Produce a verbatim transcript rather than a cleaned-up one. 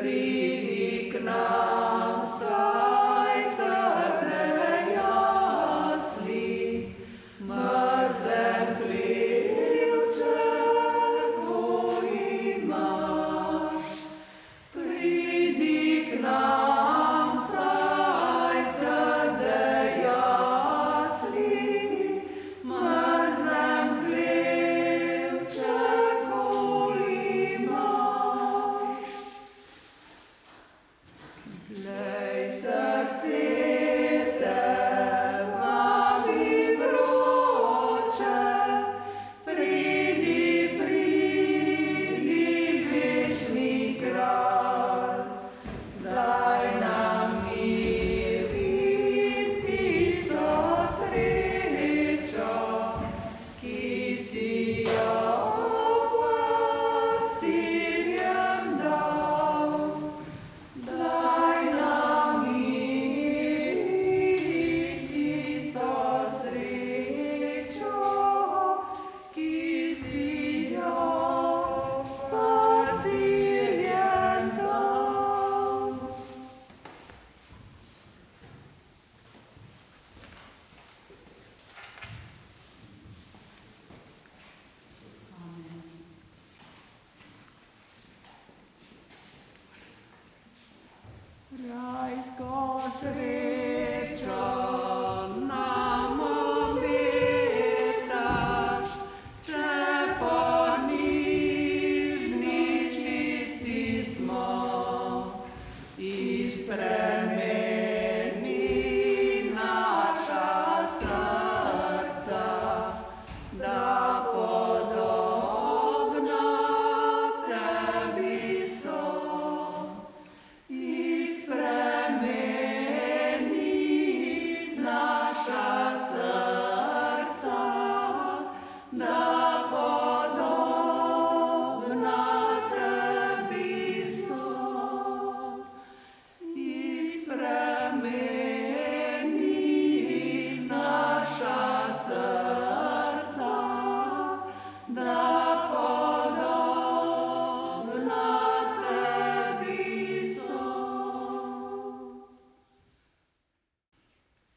pridi k nam, saj trde jasli, mrzen hlebček imaš. Pridi k nam, saj trde jasli, mrzen hlebček imaš. Glej, srce te vabi vroče, pridi, pridi, večni kralj. Daj nam mir in tisto srečo, ki si jo pastirjem dal. Daj nam mir in tisto srečo, ki si jo pastirjem dal. Rajsko srečo nam obetaš, če ponižni čisti smo, izpred